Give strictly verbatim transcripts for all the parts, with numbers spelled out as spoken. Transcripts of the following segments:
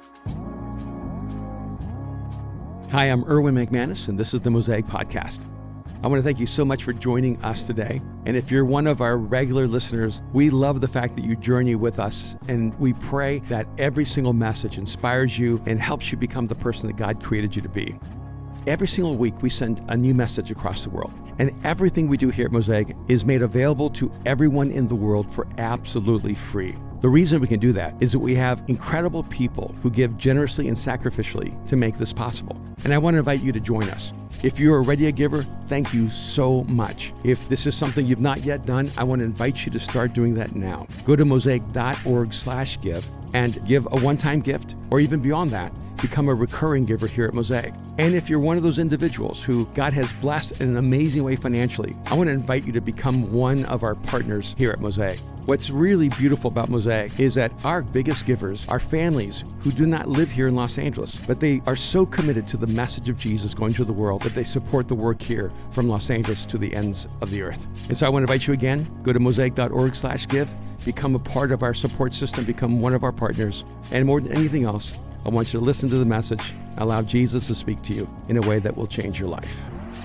Hi, I'm Erwin McManus, and this is the Mosaic Podcast. I want to thank you so much for joining us today. And if you're one of our regular listeners, we love the fact that you journey with us, and we pray that every single message inspires you and helps you become the person that God created you to be. Every single week, we send a new message across the world, and everything we do here at Mosaic is made available to everyone in the world for absolutely free. The reason we can do that is that we have incredible people who give generously and sacrificially to make this possible. And I want to invite you to join us. If you're already a giver, thank you so much. If this is something you've not yet done, I want to invite you to start doing that now. Go to mosaic.org slash give and give a one-time gift, or even beyond that, become a recurring giver here at Mosaic. And if you're one of those individuals who God has blessed in an amazing way financially, I want to invite you to become one of our partners here at Mosaic. What's really beautiful about Mosaic is that our biggest givers are families who do not live here in Los Angeles, but they are so committed to the message of Jesus going to the world that they support the work here from Los Angeles to the ends of the earth. And so I want to invite you again, go to mosaic.org slash give, become a part of our support system, become one of our partners, and more than anything else, I want you to listen to the message, allow Jesus to speak to you in a way that will change your life.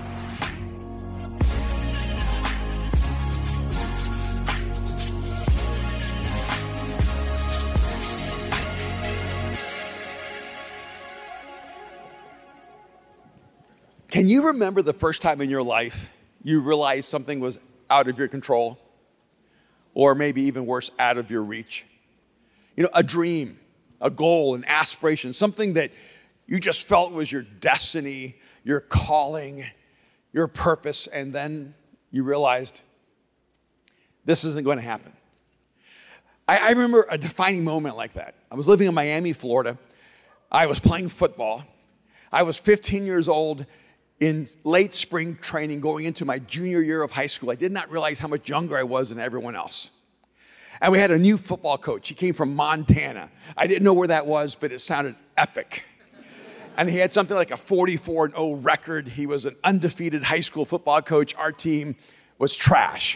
Can you remember the first time in your life you realized something was out of your control? Or maybe even worse, out of your reach? You know, a dream, a goal, an aspiration, something that you just felt was your destiny, your calling, your purpose, and then you realized this isn't going to happen. I, I remember a defining moment like that. I was living in Miami, Florida. I was playing football. I was fifteen years old in late spring training going into my junior year of high school. I did not realize how much younger I was than everyone else. And we had a new football coach. He came from Montana. I didn't know where that was, but it sounded epic. And he had something like a forty-four and oh record. He was an undefeated high school football coach. Our team was trash.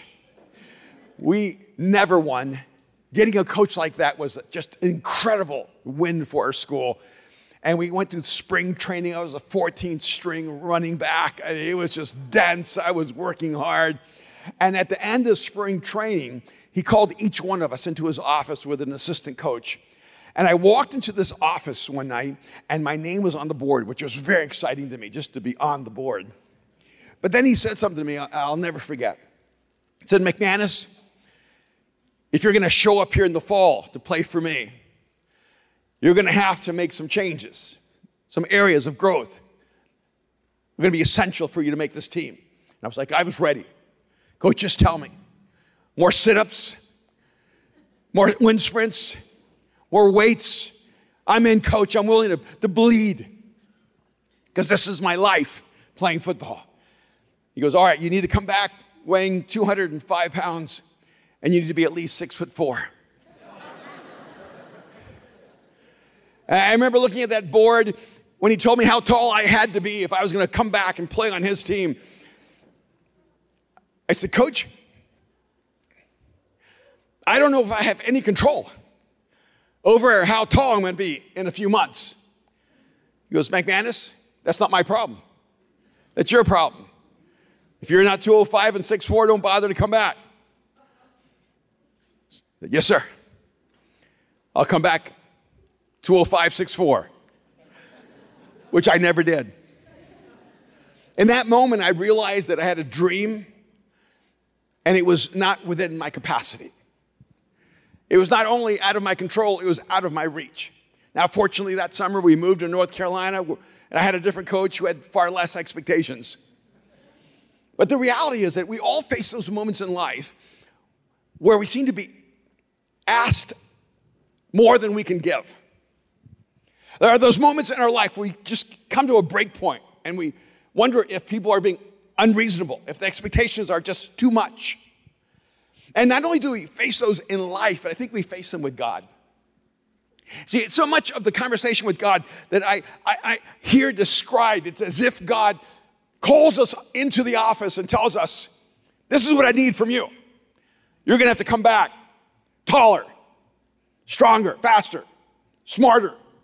We never won. Getting a coach like that was just an incredible win for our school. And we went through spring training. I was a fourteenth string running back. It was just dense. I was working hard. And at the end of spring training, he called each one of us into his office with an assistant coach. And I walked into this office one night, and my name was on the board, which was very exciting to me, just to be on the board. But then he said something to me I'll never forget. He said, "McManus, if you're going to show up here in the fall to play for me, you're going to have to make some changes, some areas of growth. They're going to be essential for you to make this team." And I was like, I was ready. Coach, just tell me. More sit-ups, more wind sprints, more weights. I'm in, coach. I'm willing to, to bleed because this is my life, playing football. He goes, all right, you need to come back weighing two hundred five pounds, and you need to be at least six foot four. And I remember looking at that board when he told me how tall I had to be if I was going to come back and play on his team. I said, Coach, I don't know if I have any control over how tall I'm going to be in a few months. He goes, McManus, that's not my problem. That's your problem. If you're not two oh five and six foot four, don't bother to come back. I said, yes, sir. I'll come back two oh five, six foot four, which I never did. In that moment, I realized that I had a dream, and it was not within my capacity. It was not only out of my control, it was out of my reach. Now, fortunately, that summer, we moved to North Carolina, and I had a different coach who had far less expectations. But the reality is that we all face those moments in life where we seem to be asked more than we can give. There are those moments in our life where we just come to a break point and we wonder if people are being unreasonable, if the expectations are just too much. And not only do we face those in life, but I think we face them with God. See, it's so much of the conversation with God that I, I, I hear described. It's as if God calls us into the office and tells us, this is what I need from you. You're going to have to come back taller, stronger, faster, smarter.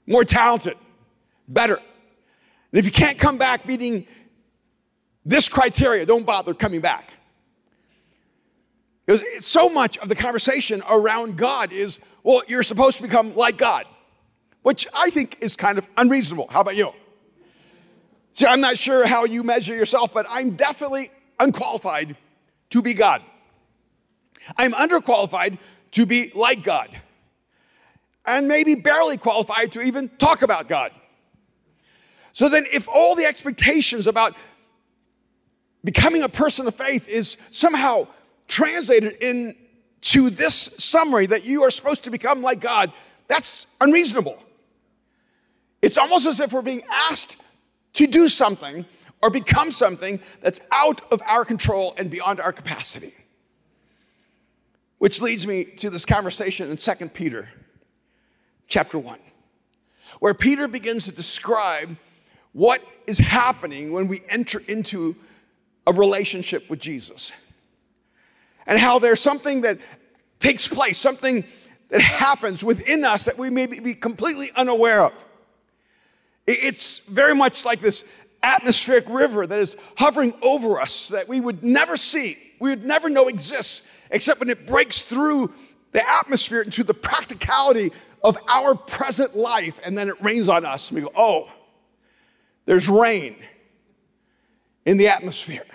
more talented, better. And if you can't come back meeting this criteria, don't bother coming back. Because so much of the conversation around God is, well, you're supposed to become like God, which I think is kind of unreasonable. How about you? See, I'm not sure how you measure yourself, but I'm definitely unqualified to be God. I'm underqualified to be like God. And maybe barely qualified to even talk about God. So then if all the expectations about becoming a person of faith is somehow translated into this summary that you are supposed to become like God, that's unreasonable. It's almost as if we're being asked to do something or become something that's out of our control and beyond our capacity. Which leads me to this conversation in Second Peter chapter one, where Peter begins to describe what is happening when we enter into a relationship with Jesus. And how there's something that takes place, something that happens within us that we may be completely unaware of. It's very much like this atmospheric river that is hovering over us that we would never see, we would never know exists, except when it breaks through the atmosphere into the practicality of our present life, and then it rains on us, and we go, oh, there's rain in the atmosphere.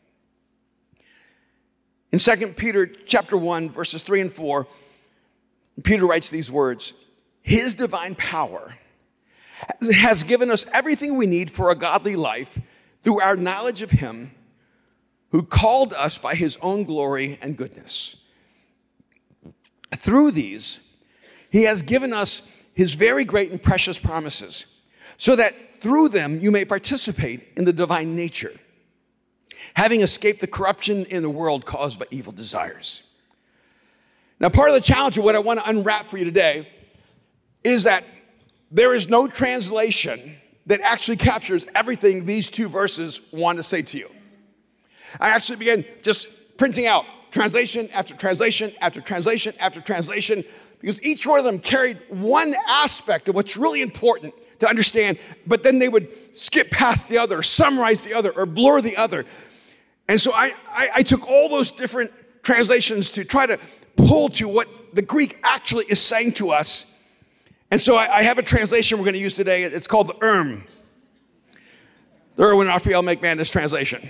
In Second Peter chapter one, verses three and four, Peter writes these words, his divine power has given us everything we need for a godly life through our knowledge of him who called us by his own glory and goodness. Through these, he has given us his very great and precious promises, so that through them you may participate in the divine nature, having escaped the corruption in the world caused by evil desires. Now, part of the challenge of what I want to unwrap for you today is that there is no translation that actually captures everything these two verses want to say to you. I actually began just printing out translation after translation after translation after translation, because each one of them carried one aspect of what's really important to understand, but then they would skip past the other, summarize the other, or blur the other. And so I, I, I took all those different translations to try to pull to what the Greek actually is saying to us. And so I, I have a translation we're going to use today. It's called the U R M. The Erwin Raphael McManus translation.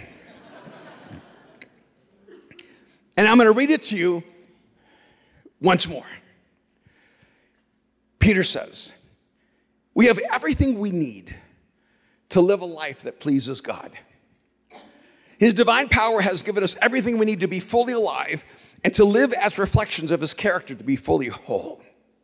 And I'm going to read it to you once more. Peter says, we have everything we need to live a life that pleases God. His divine power has given us everything we need to be fully alive and to live as reflections of his character, to be fully whole.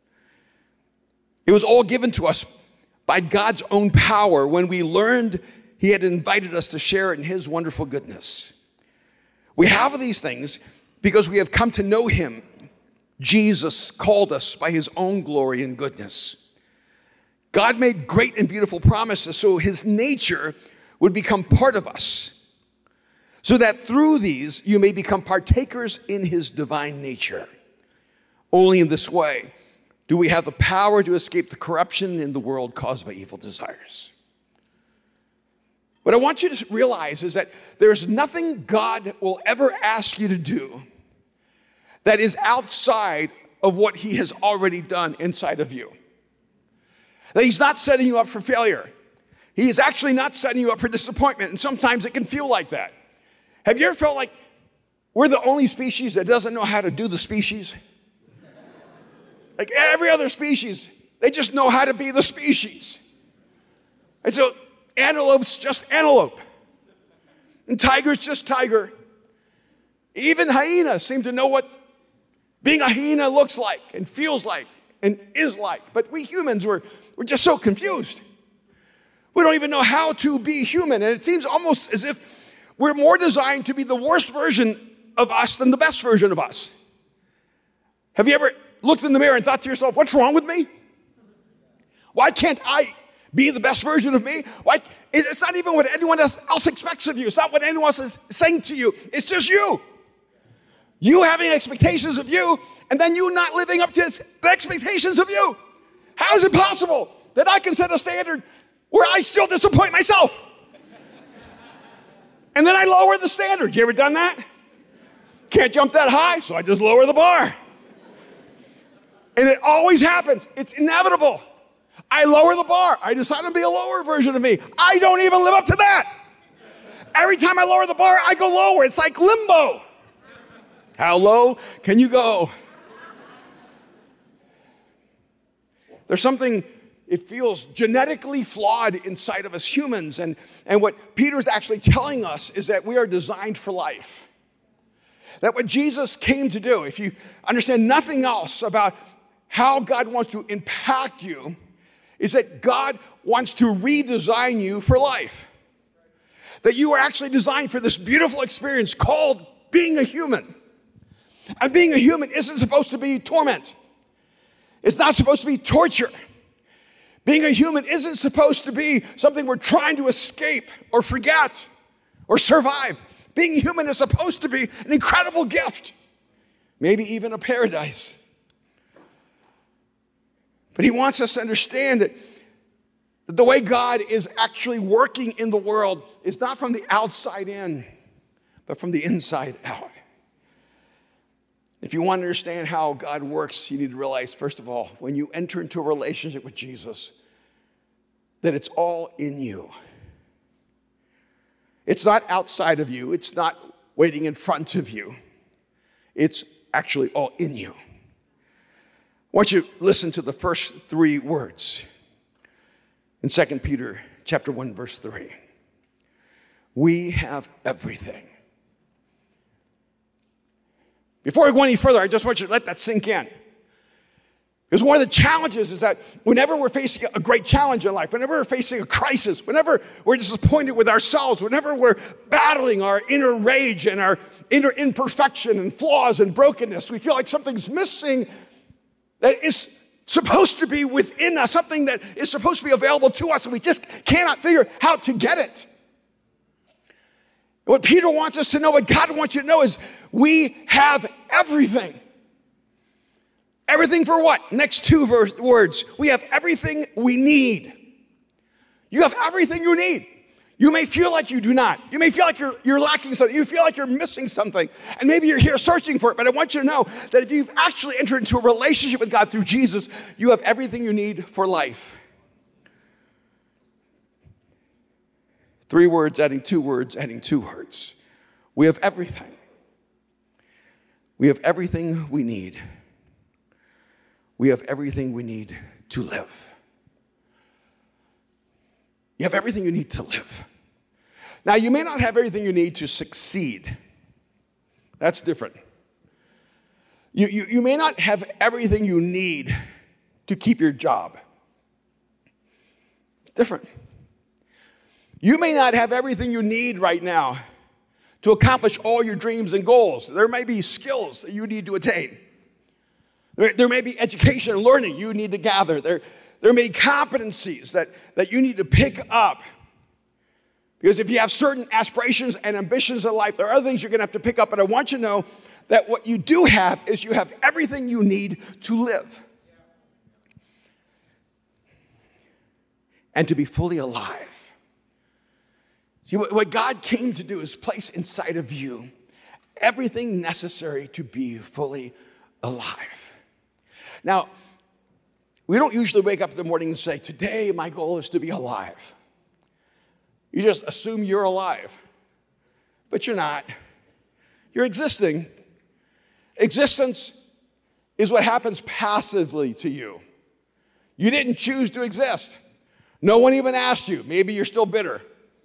It was all given to us by God's own power when we learned he had invited us to share in his wonderful goodness. We have these things because we have come to know him. Jesus called us by his own glory and goodness. God made great and beautiful promises so his nature would become part of us, so that through these you may become partakers in his divine nature. Only in this way do we have the power to escape the corruption in the world caused by evil desires. What I want you to realize is that there's nothing God will ever ask you to do that is outside of what he has already done inside of you. That he's not setting you up for failure. He is actually not setting you up for disappointment, and sometimes it can feel like that. Have you ever felt like we're the only species that doesn't know how to do the species? Like every other species, they just know how to be the species. And so antelope's just antelope. And tiger's just tiger. Even hyenas seem to know what being a hyena looks like and feels like and is like. But we humans, we're, we're just so confused. We don't even know how to be human. And it seems almost as if we're more designed to be the worst version of us than the best version of us. Have you ever looked in the mirror and thought to yourself, what's wrong with me? Why can't I be the best version of me? Why? It's not even what anyone else expects of you. It's not what anyone else is saying to you. It's just you. You having expectations of you, and then you not living up to the expectations of you. How is it possible? that I can set a standard where I still disappoint myself. And then I lower the standard. You ever done that? Can't jump that high, so I just lower the bar. And it always happens. It's inevitable. I lower the bar. I decide to be a lower version of me. I don't even live up to that. Every time I lower the bar, I go lower. It's like limbo. How low can you go? There's something, it feels genetically flawed inside of us humans. And, and what Peter's actually telling us is that we are designed for life. That what Jesus came to do, if you understand nothing else about how God wants to impact you, is that God wants to redesign you for life. That you are actually designed for this beautiful experience called being a human. And being a human isn't supposed to be torment. It's not supposed to be torture. Being a human isn't supposed to be something we're trying to escape or forget or survive. Being human is supposed to be an incredible gift, maybe even a paradise. But he wants us to understand that the way God is actually working in the world is not from the outside in, but from the inside out. If you want to understand how God works, you need to realize, first of all, when you enter into a relationship with Jesus, that it's all in you. It's not outside of you. It's not waiting in front of you. It's actually all in you. I want you to listen to the first three words in Second Peter chapter one, verse three. We have everything. Before I go any further, I just want you to let that sink in. Because one of the challenges is that whenever we're facing a great challenge in life, whenever we're facing a crisis, whenever we're disappointed with ourselves, whenever we're battling our inner rage and our inner imperfection and flaws and brokenness, we feel like something's missing that is supposed to be within us, something that is supposed to be available to us, and we just cannot figure out how to get it. What Peter wants us to know, what God wants you to know is we have everything. Everything for what? Next two verse, words. We have everything we need. You have everything you need. You may feel like you do not. You may feel like you're, you're lacking something. You feel like you're missing something. And maybe you're here searching for it. But I want you to know that if you've actually entered into a relationship with God through Jesus, you have everything you need for life. Three words, adding two words, adding two words. We have everything. We have everything we need. We have everything we need to live. You have everything you need to live. Now, you may not have everything you need to succeed. That's different. You, you, you may not have everything you need to keep your job. It's different. You may not have everything you need right now to accomplish all your dreams and goals. There may be skills that you need to attain. There, there may be education and learning you need to gather. There, there may be competencies that, that you need to pick up. Because if you have certain aspirations and ambitions in life, there are other things you're going to have to pick up. But I want you to know that what you do have is you have everything you need to live. And to be fully alive. See, what God came to do is place inside of you everything necessary to be fully alive. Now, we don't usually wake up in the morning and say, today my goal is to be alive. You just assume you're alive, but you're not. You're existing. Existence is what happens passively to you. You didn't choose to exist. No one even asked you. Maybe you're still bitter.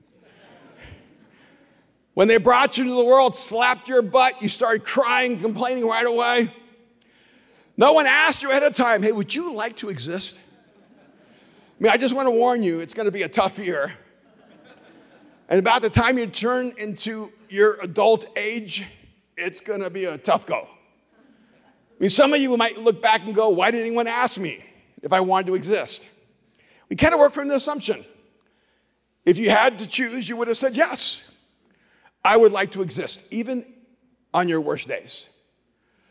When they brought you to the world, slapped your butt, you started crying, complaining right away. No one asked you ahead of time, hey, would you like to exist? I mean, I just want to warn you, it's going to be a tough year. And about the time you turn into your adult age, it's going to be a tough go. I mean, some of you might look back and go, why did anyone ask me if I wanted to exist? We kind of work from the assumption. If you had to choose, you would have said, yes, I would like to exist, even on your worst days.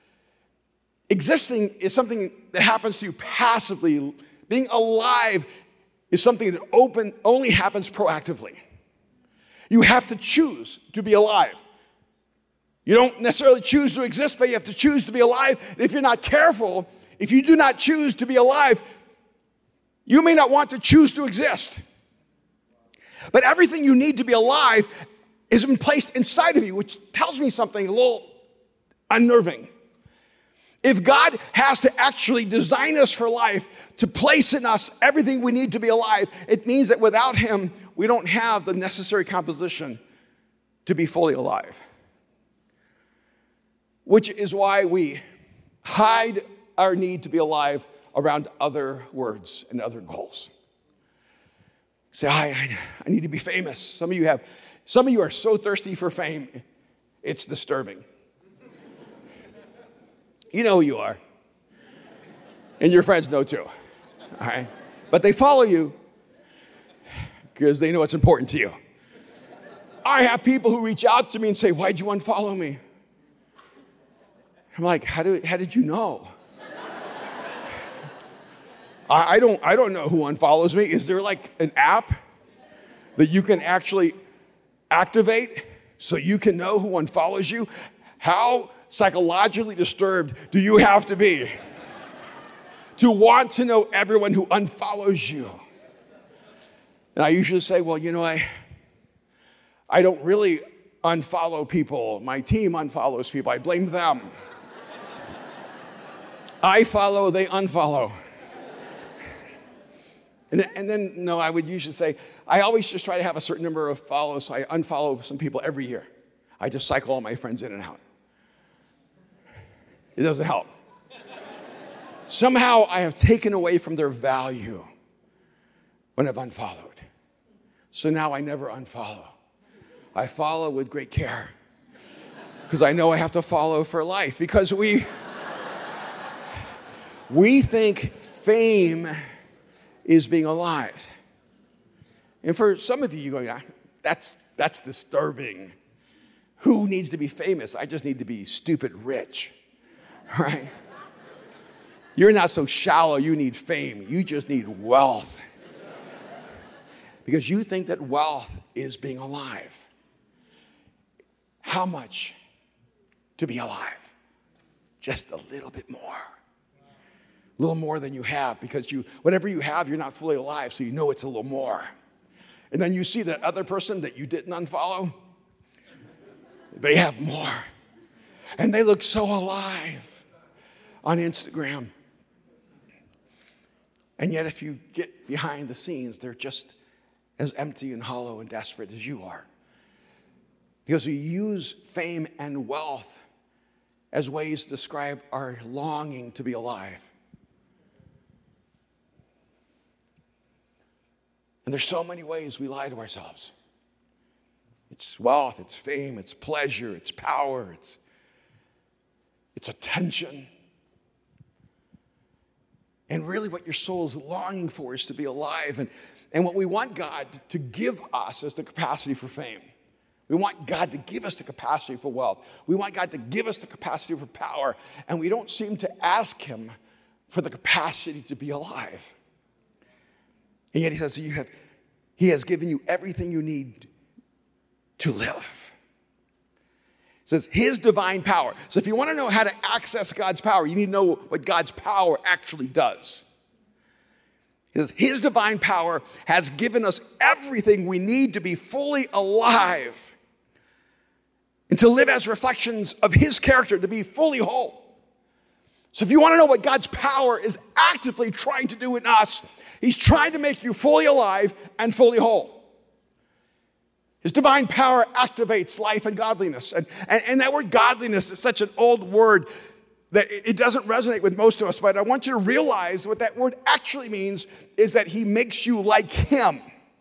Existing is something that happens to you passively. Being alive is something that open, only happens proactively. You have to choose to be alive. You don't necessarily choose to exist, but you have to choose to be alive. And if you're not careful, if you do not choose to be alive, you may not want to choose to exist. But everything you need to be alive is been placed inside of you, which tells me something a little unnerving. If God has to actually design us for life, to place in us everything we need to be alive, it means that without him, we don't have the necessary composition to be fully alive. Which is why we hide our need to be alive around other words and other goals. Say, I, I, I need to be famous. Some of you have, some of you are so thirsty for fame, it's disturbing. You know who you are. And your friends know too. All right? But they follow you because they know it's important to you. I have people who reach out to me and say, why'd you unfollow me? I'm like, how, do, how did you know? I, I, don't, I don't know who unfollows me. Is there like an app that you can actually activate so you can know who unfollows you? How psychologically disturbed do you have to be to want to know everyone who unfollows you? And I usually say, well, you know, I, I don't really unfollow people. My team unfollows people. I blame them. I follow, they unfollow. And, and then, no, I would usually say, I always just try to have a certain number of follows, so I unfollow some people every year. I just cycle all my friends in and out. It doesn't help. Somehow I have taken away from their value when I've unfollowed. So now I never unfollow. I follow with great care because I know I have to follow for life, because we, we think fame is being alive. And for some of you, you're going, ah, that's, that's disturbing. Who needs to be famous? I just need to be stupid rich. Right? You're not so shallow you need fame. You just need wealth. Because you think that wealth is being alive. How much to be alive? Just a little bit more. A little more than you have, because you, whatever you have, you're not fully alive, so you know it's a little more. And then you see that other person that you didn't unfollow, they have more. And they look so alive on Instagram. And yet if you get behind the scenes, they're just as empty and hollow and desperate as you are. Because we use fame and wealth as ways to describe our longing to be alive. And there's so many ways we lie to ourselves. It's wealth, it's fame, it's pleasure, it's power, it's, it's attention. And really what your soul is longing for is to be alive. And, and what we want God to give us is the capacity for fame. We want God to give us the capacity for wealth. We want God to give us the capacity for power. And we don't seem to ask him for the capacity to be alive. And yet he says, you have, he has given you everything you need to live. It says his divine power. So if you want to know how to access God's power, you need to know what God's power actually does. It says his divine power has given us everything we need to be fully alive and to live as reflections of his character, to be fully whole. So if you want to know what God's power is actively trying to do in us, he's trying to make you fully alive and fully whole. His divine power activates life and godliness. And, and, and that word godliness is such an old word that it doesn't resonate with most of us. But I want you to realize what that word actually means is that he makes you like him.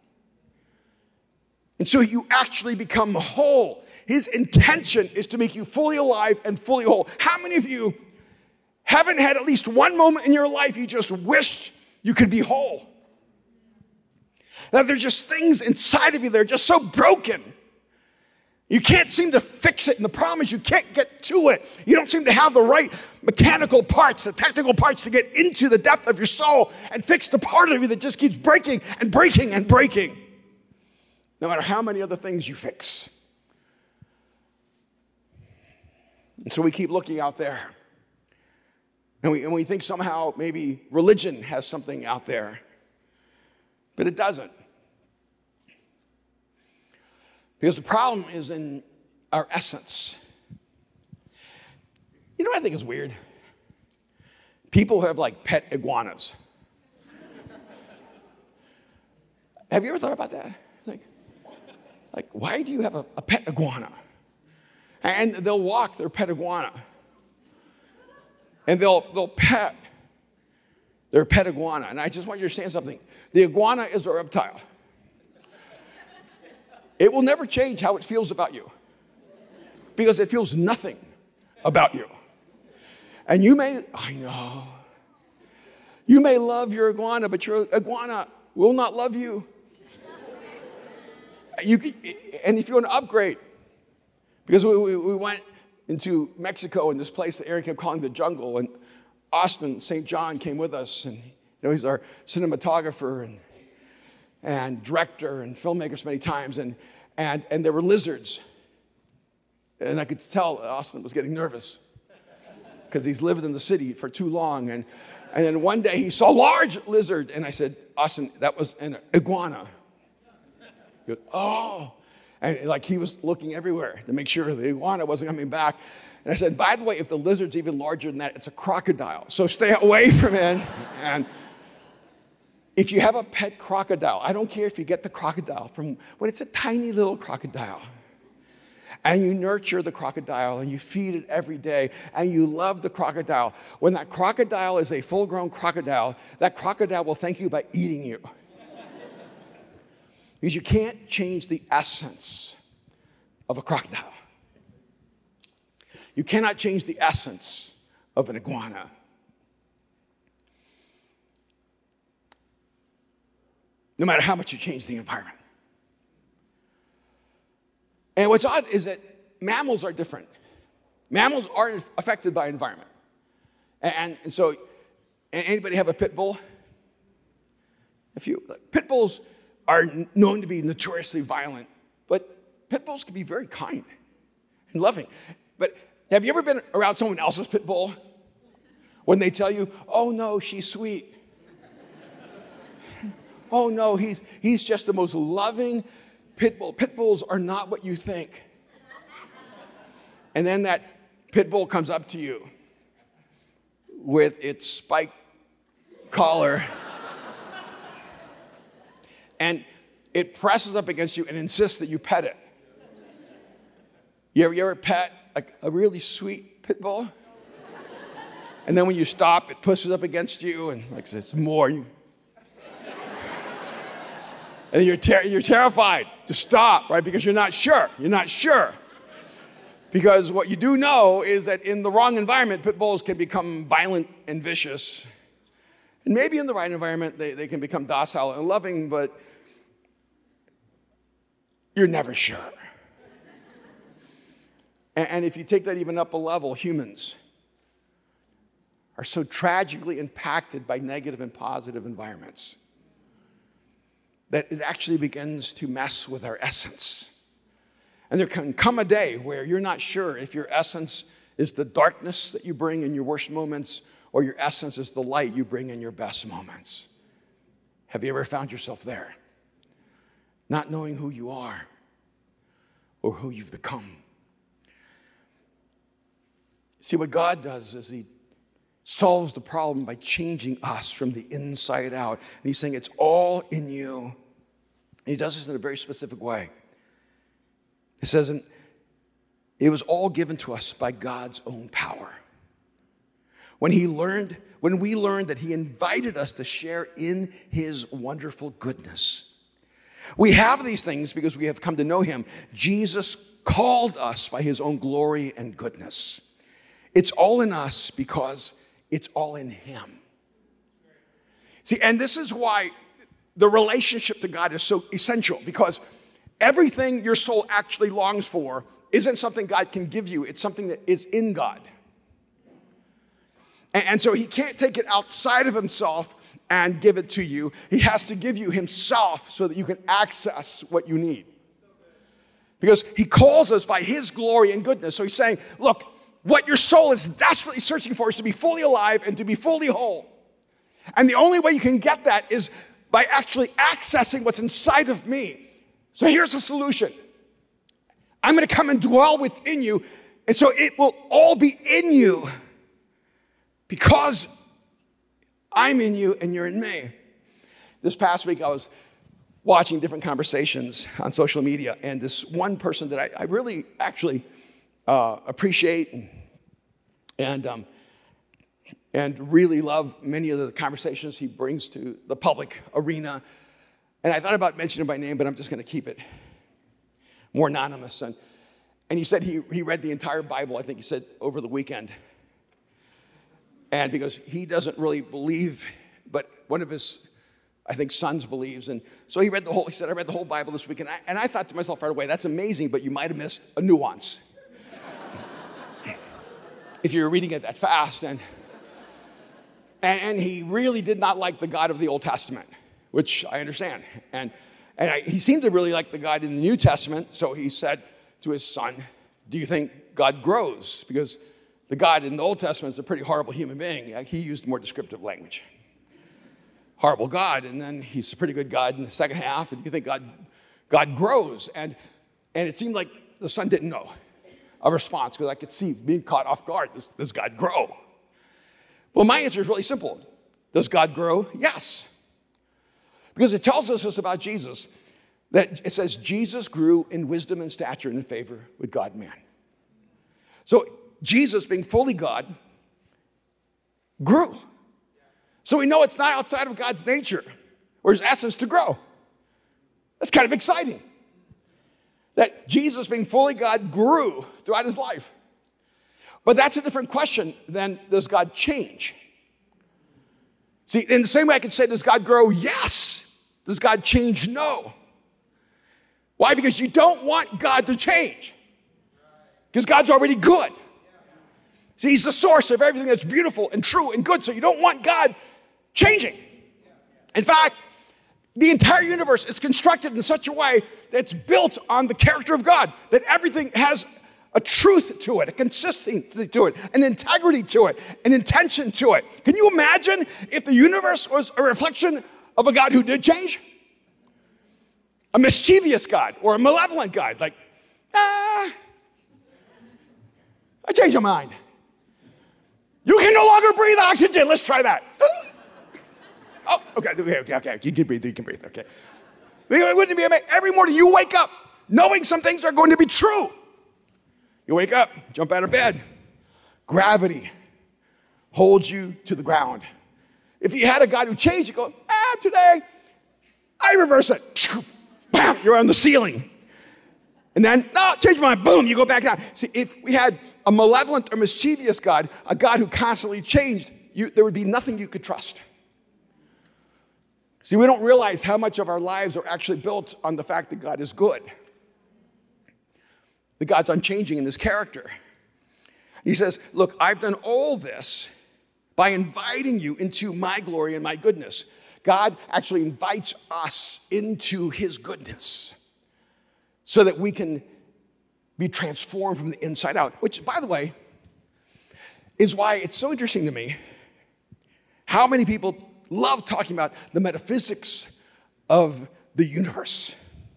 And so you actually become whole. His intention is to make you fully alive and fully whole. How many of you haven't had at least one moment in your life you just wished you could be whole? That there's just things inside of you that are just so broken. You can't seem to fix it, and the problem is you can't get to it. You don't seem to have the right mechanical parts, the technical parts to get into the depth of your soul and fix the part of you that just keeps breaking and breaking and breaking, no matter how many other things you fix. And so we keep looking out there, and we, and we think somehow maybe religion has something out there, but it doesn't. Because the problem is in our essence. You know what I think is weird? People who have like pet iguanas. Have you ever thought about that? Like, like why do you have a, a pet iguana? And they'll walk their pet iguana. And they'll, they'll pet their pet iguana. And I just want you to understand something. The iguana is a reptile. It will never change how it feels about you because it feels nothing about you. And you may, I know, you may love your iguana, but your iguana will not love you. You can, and if you want to upgrade, because we, we, we went into Mexico in this place that Aaron kept calling the jungle, and Austin Saint John came with us, and you know, he's our cinematographer and and director and filmmaker so many times, and, and, and there were lizards. And I could tell Austin was getting nervous because he's lived in the city for too long. And, and then one day he saw a large lizard, and I said, Austin, that was an iguana. He goes, oh. And like he was looking everywhere to make sure the iguana wasn't coming back. And I said, by the way, if the lizard's even larger than that, it's a crocodile. So stay away from it. And if you have a pet crocodile, I don't care if you get the crocodile from when it's a tiny little crocodile, and you nurture the crocodile and you feed it every day and you love the crocodile. When that crocodile is a full-grown crocodile, that crocodile will thank you by eating you. Because you can't change the essence of a crocodile. You cannot change the essence of an iguana. No matter how much you change the environment. And what's odd is that mammals are different. Mammals aren't affected by environment. And, and so, anybody have a pit bull? A few. Pit bulls are known to be notoriously violent, but pit bulls can be very kind and loving. But have you ever been around someone else's pit bull when they tell you, oh no, she's sweet? Oh no, he's, he's just the most loving pit bull. Pit bulls are not what you think. And then that pit bull comes up to you with its spiked collar and it presses up against you and insists that you pet it. You ever, you ever pet like a really sweet pit bull? And then when you stop, it pushes up against you and like it's more. You, And you're, ter- you're terrified to stop, right? Because you're not sure. You're not sure. Because what you do know is that in the wrong environment, pit bulls can become violent and vicious. And maybe in the right environment, they, they can become docile and loving, but you're never sure. And, and if you take that even up a level, humans are so tragically impacted by negative and positive environments that it actually begins to mess with our essence. And there can come a day where you're not sure if your essence is the darkness that you bring in your worst moments or your essence is the light you bring in your best moments. Have you ever found yourself there? Not knowing who you are or who you've become. See, what God does is he solves the problem by changing us from the inside out. And he's saying it's all in you. And he does this in a very specific way. He says, and it was all given to us by God's own power. When he learned, when we learned that he invited us to share in his wonderful goodness. We have these things because we have come to know him. Jesus called us by his own glory and goodness. It's all in us because it's all in him. See, and this is why the relationship to God is so essential, because everything your soul actually longs for isn't something God can give you. It's something that is in God. And, and so he can't take it outside of himself and give it to you. He has to give you himself so that you can access what you need. Because he calls us by his glory and goodness. So he's saying, look, what your soul is desperately searching for is to be fully alive and to be fully whole. And the only way you can get that is by actually accessing what's inside of me. So here's the solution. I'm going to come and dwell within you, and so it will all be in you because I'm in you and you're in me. This past week, I was watching different conversations on social media, and this one person that I, I really actually uh, appreciate and and, um, and really love many of the conversations he brings to the public arena. And I thought about mentioning him by name, but I'm just going to keep it more anonymous. And, and he said he, he read the entire Bible, I think he said, over the weekend. And because he doesn't really believe, but one of his, I think, sons believes. And so he read the whole, he said, I read the whole Bible this week. And I, and I thought to myself right away, that's amazing, but you might have missed a nuance if you were reading it that fast. And, and, and he really did not like the God of the Old Testament, which I understand. And, and I, he seemed to really like the God in the New Testament. So he said to his son, do you think God grows? Because the God in the Old Testament is a pretty horrible human being. He used more descriptive language. Horrible God. And then he's a pretty good God in the second half. And you think God, God grows. And, and it seemed like the son didn't know a response because I could see being caught off guard. Does, does God grow? Well, my answer is really simple. Does God grow? Yes. Because it tells us this about Jesus, that it says Jesus grew in wisdom and stature and in favor with God and man. So Jesus, being fully God, grew. So we know it's not outside of God's nature or his essence to grow. That's kind of exciting. That Jesus, being fully God, grew throughout his life. But that's a different question than does God change? See, in the same way I could say, does God grow? Yes. Does God change? No. Why? Because you don't want God to change. Because God's already good. See, he's the source of everything that's beautiful and true and good, so you don't want God changing. In fact, the entire universe is constructed in such a way that it's built on the character of God, that everything has a truth to it, a consistency to it, an integrity to it, an intention to it. Can you imagine if the universe was a reflection of a God who did change? A mischievous God or a malevolent God, like, ah, I changed your mind. You can no longer breathe oxygen. Let's try that. Oh, okay, okay, okay, okay. You can breathe, you can breathe, okay. Wouldn't it be amazing? Every morning you wake up knowing some things are going to be true. You wake up, jump out of bed. Gravity holds you to the ground. If you had a God who changed, you go, ah, today, I reverse it. Bam, you're on the ceiling. And then, no, change my mind, boom, you go back down. See, if we had a malevolent or mischievous God, a God who constantly changed, you, there would be nothing you could trust. See, we don't realize how much of our lives are actually built on the fact that God is good. That God's unchanging in his character. He says, look, I've done all this by inviting you into my glory and my goodness. God actually invites us into his goodness so that we can be transformed from the inside out, which, by the way, is why it's so interesting to me how many people love talking about the metaphysics of the universe.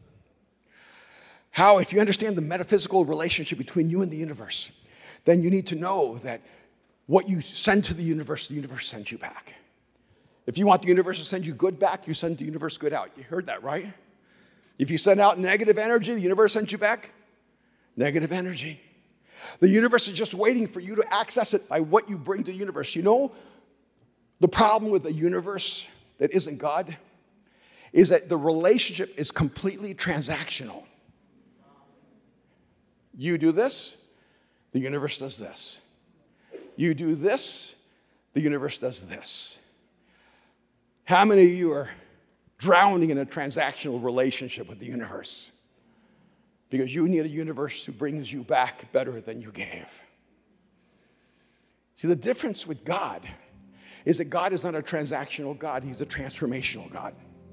How, if you understand the metaphysical relationship between you and the universe, then you need to know that what you send to the universe, the universe sends you back. If you want the universe to send you good back, you send the universe good out. You heard that, right? If you send out negative energy, the universe sends you back negative energy. The universe is just waiting for you to access it by what you bring to the universe. You know, the problem with a universe that isn't God is that the relationship is completely transactional. You do this, the universe does this. You do this, the universe does this. How many of you are drowning in a transactional relationship with the universe? Because you need a universe who brings you back better than you gave. See, the difference with God is that God is not a transactional God. He's a transformational God.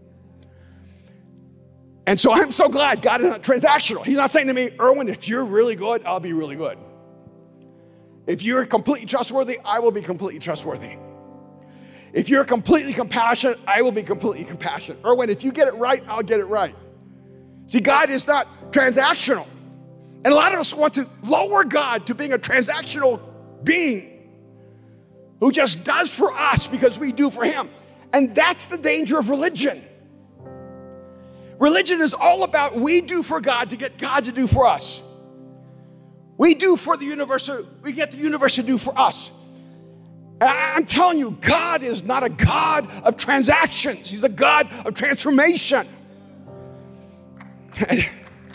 And so I'm so glad God is not transactional. He's not saying to me, Erwin, if you're really good, I'll be really good. If you're completely trustworthy, I will be completely trustworthy. If you're completely compassionate, I will be completely compassionate. Erwin, if you get it right, I'll get it right. See, God is not transactional. And a lot of us want to lower God to being a transactional being who just does for us because we do for him. And that's the danger of religion. Religion is all about we do for God to get God to do for us. We do for the universe, so we get the universe to do for us. And I'm telling you, God is not a God of transactions. He's a God of transformation. He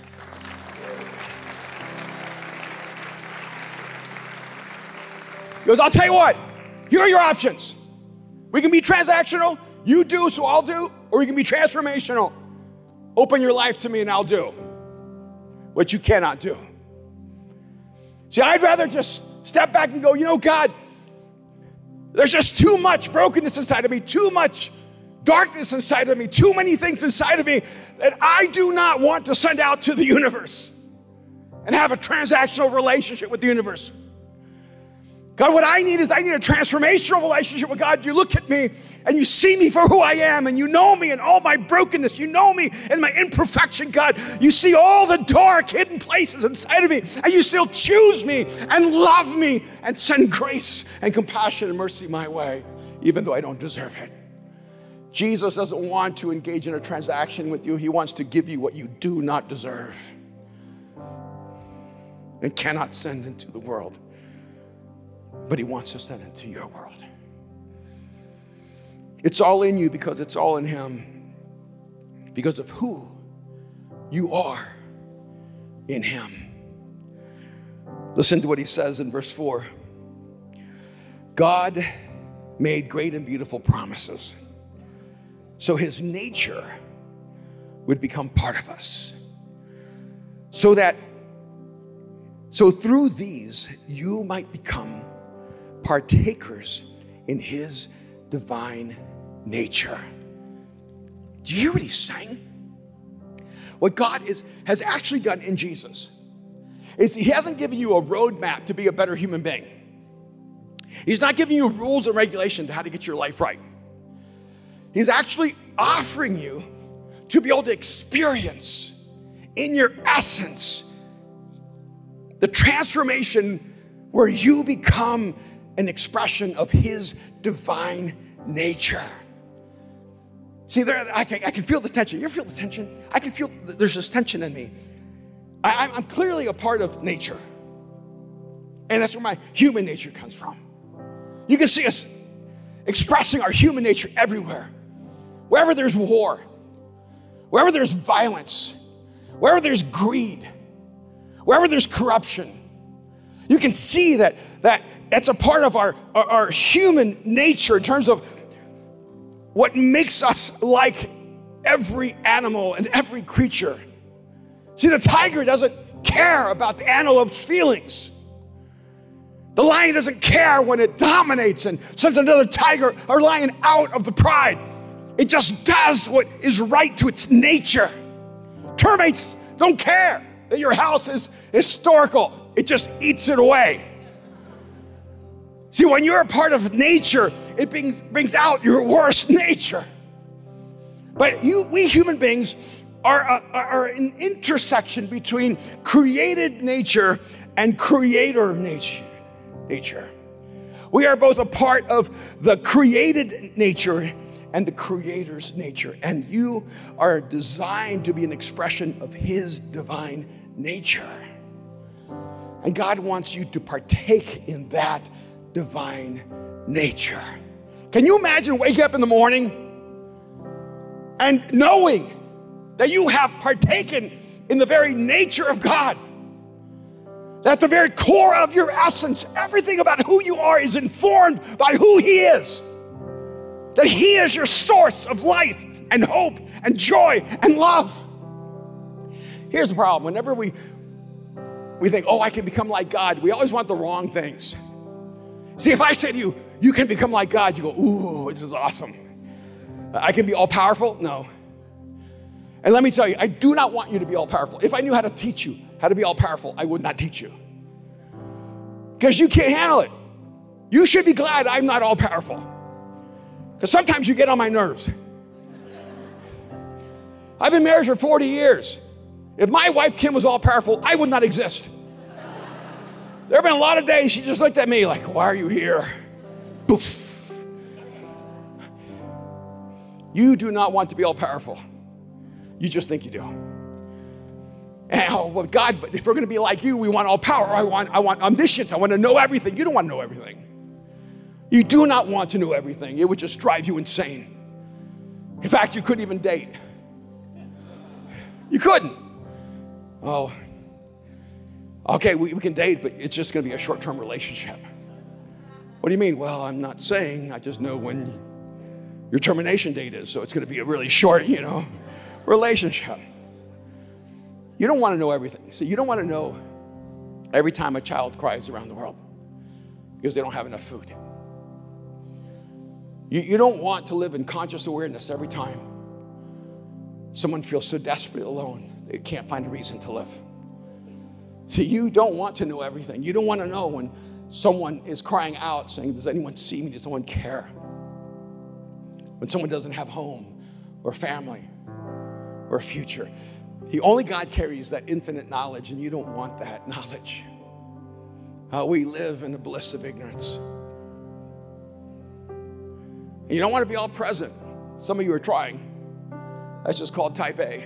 goes, I'll tell you what, here are your options. We can be transactional, you do, so I'll do, or we can be transformational. Open your life to me and I'll do what you cannot do. See, I'd rather just step back and go, you know, God, there's just too much brokenness inside of me, too much darkness inside of me, too many things inside of me that I do not want to send out to the universe and have a transactional relationship with the universe. God, what I need is I need a transformational relationship with God. You look at me and you see me for who I am and you know me in all my brokenness. You know me in my imperfection, God. You see all the dark hidden places inside of me and you still choose me and love me and send grace and compassion and mercy my way, even though I don't deserve it. Jesus doesn't want to engage in a transaction with you. He wants to give you what you do not deserve and cannot send into the world. But he wants to send into your world. It's all in you because it's all in him. Because of who you are in him. Listen to what he says in verse four. God made great and beautiful promises, so his nature would become part of us. So that, so through these, you might become partakers in his divine nature. Do you hear what he's saying? What God is, has actually done in Jesus is he hasn't given you a roadmap to be a better human being. He's not giving you rules and regulations to how to get your life right. He's actually offering you to be able to experience in your essence the transformation where you become an expression of his divine nature. See, there, I can, I can feel the tension. You feel the tension? I can feel there's this tension in me. I, I'm clearly a part of nature. And that's where my human nature comes from. You can see us expressing our human nature everywhere. Wherever there's war, wherever there's violence, wherever there's greed, wherever there's corruption, you can see that, that that's a part of our, our, our human nature in terms of what makes us like every animal and every creature. See, the tiger doesn't care about the antelope's feelings. The lion doesn't care when it dominates and sends another tiger or lion out of the pride. It just does what is right to its nature. Termites don't care that your house is historical. It just eats it away. See, when you're a part of nature, it brings, brings out your worst nature. But you, we human beings are, a, are an intersection between created nature and creator nature. nature. We are both a part of the created nature and the creator's nature. And you are designed to be an expression of his divine nature. And God wants you to partake in that divine nature. Can you imagine waking up in the morning and knowing that you have partaken in the very nature of God? That the very core of your essence, everything about who you are is informed by who he is. That he is your source of life and hope and joy and love. Here's the problem. Whenever we, we think, oh, I can become like God, we always want the wrong things. See, if I say to you, you can become like God, you go, ooh, this is awesome. I can be all powerful? No. And let me tell you, I do not want you to be all powerful. If I knew how to teach you how to be all powerful, I would not teach you. Because you can't handle it. You should be glad I'm not all powerful. Because sometimes you get on my nerves. I've been married for forty years. If my wife Kim was all powerful, I would not exist. There have been a lot of days she just looked at me like, why are you here? Poof. You do not want to be all powerful. You just think you do. And oh, well, God, but if we're going to be like you, we want all power. I want, I want omniscience. I want to know everything. You don't want to know everything. You do not want to know everything. It would just drive you insane. In fact, you couldn't even date. You couldn't. Oh, okay, we, we can date, but it's just going to be a short-term relationship. What do you mean? Well, I'm not saying. I just know when your termination date is, so it's going to be a really short, you know, relationship. You don't want to know everything. See, you don't want to know every time a child cries around the world because they don't have enough food. You, you don't want to live in conscious awareness every time someone feels so desperately alone they can't find a reason to live. See, you don't want to know everything. You don't want to know when someone is crying out saying, does anyone see me? Does someone care? When someone doesn't have home or family or a future. The only God carries that infinite knowledge, and you don't want that knowledge. Uh, we live in the bliss of ignorance. And you don't want to be all present. Some of you are trying. That's just called type A.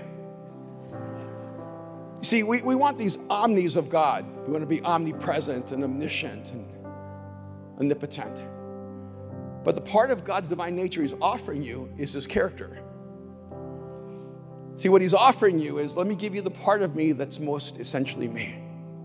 You see, we, we want these omnis of God. We want to be omnipresent and omniscient and omnipotent. But the part of God's divine nature he's offering you is his character. See, what he's offering you is, let me give you the part of me that's most essentially me.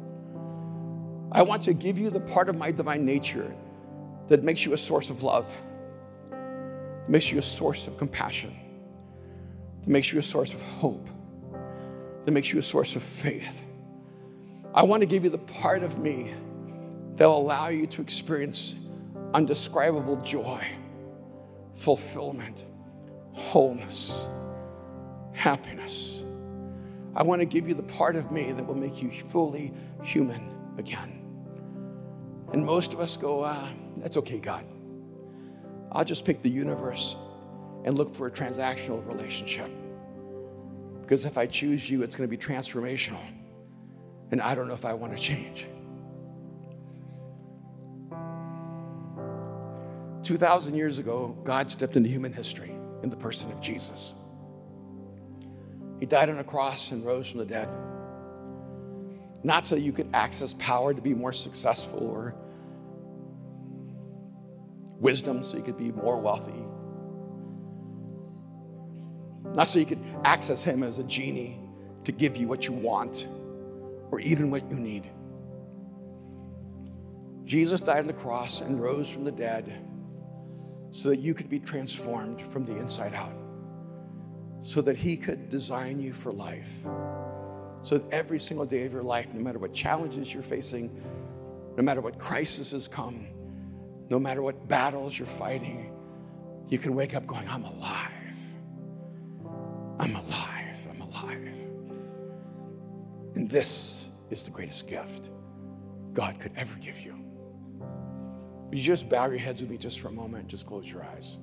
I want to give you the part of my divine nature that makes you a source of love, that makes you a source of compassion, that makes you a source of hope, that makes you a source of faith. I want to give you the part of me that will allow you to experience undescribable joy, fulfillment, wholeness, happiness. I want to give you the part of me that will make you fully human again. And most of us go, ah, that's okay, God. I'll just pick the universe and look for a transactional relationship. Because if I choose you, it's going to be transformational. And I don't know if I want to change. two thousand years ago, God stepped into human history in the person of Jesus. He died on a cross and rose from the dead. Not so you could access power to be more successful or wisdom so you could be more wealthy. Not so you could access him as a genie to give you what you want or even what you need. Jesus died on the cross and rose from the dead so that you could be transformed from the inside out. So that he could design you for life. So that every single day of your life, no matter what challenges you're facing, no matter what crisis has come, no matter what battles you're fighting, you can wake up going, I'm alive. I'm alive. I'm alive. And this is the greatest gift God could ever give you. Would you just bow your heads with me just for a moment? Just close your eyes.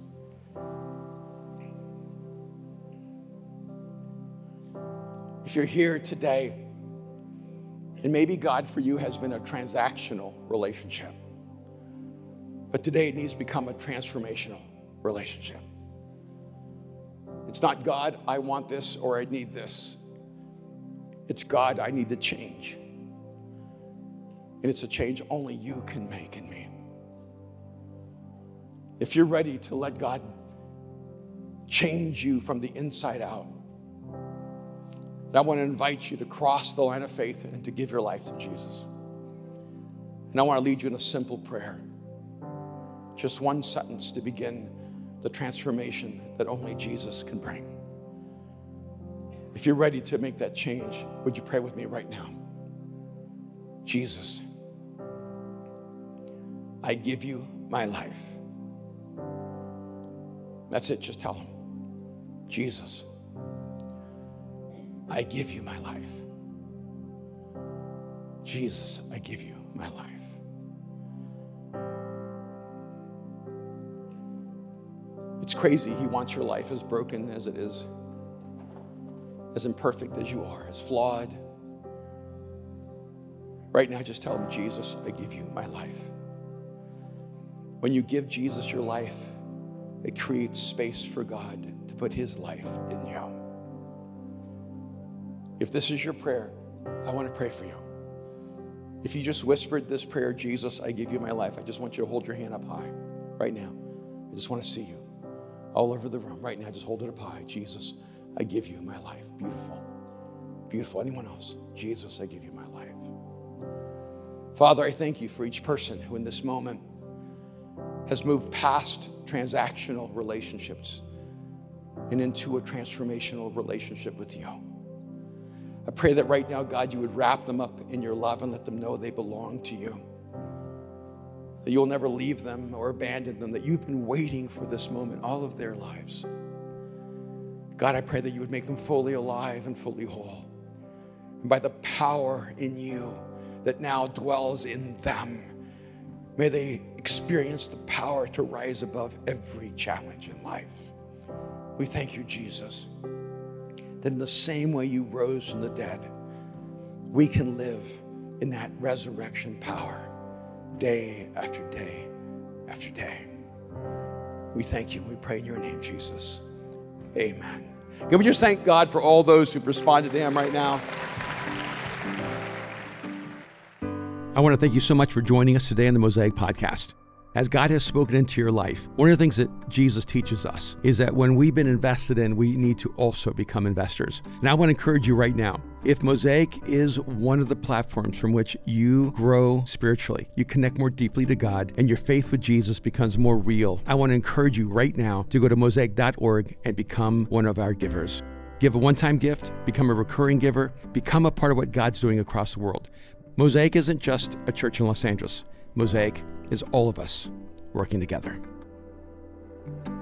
If you're here today, and maybe God for you has been a transactional relationship, but today it needs to become a transformational relationship. It's not, God, I want this or I need this. It's, God, I need to change. And it's a change only you can make in me. If you're ready to let God change you from the inside out, I want to invite you to cross the line of faith and to give your life to Jesus. And I want to lead you in a simple prayer. Just one sentence to begin the transformation that only Jesus can bring. If you're ready to make that change, would you pray with me right now? Jesus, I give you my life. That's it, just tell him. Jesus, I give you my life. Jesus, I give you my life. It's crazy. He wants your life as broken as it is, as imperfect as you are, as flawed. Right now, just tell him, Jesus, I give you my life. When you give Jesus your life, it creates space for God to put his life in you. If this is your prayer, I want to pray for you. If you just whispered this prayer, Jesus, I give you my life, I just want you to hold your hand up high right now. I just want to see you all over the room right now. Just hold it up high. Jesus, I give you my life. Beautiful. Beautiful. Anyone else? Jesus, I give you my life. Father, I thank you for each person who in this moment has moved past transactional relationships and into a transformational relationship with you. I pray that right now, God, you would wrap them up in your love and let them know they belong to you. That you'll never leave them or abandon them, that you've been waiting for this moment all of their lives. God, I pray that you would make them fully alive and fully whole. And by the power in you that now dwells in them, may they experience the power to rise above every challenge in life. We thank you, Jesus, that in the same way you rose from the dead, we can live in that resurrection power day after day after day. We thank you. We pray in your name, Jesus. Amen. Can we just thank God for all those who've responded to him right now? I want to thank you so much for joining us today on the Mosaic Podcast. As God has spoken into your life, one of the things that Jesus teaches us is that when we've been invested in, we need to also become investors. And I want to encourage you right now, if Mosaic is one of the platforms from which you grow spiritually, you connect more deeply to God, and your faith with Jesus becomes more real, I want to encourage you right now to go to mosaic dot org and become one of our givers. Give a one-time gift, become a recurring giver, become a part of what God's doing across the world. Mosaic isn't just a church in Los Angeles. Mosaic is all of us working together.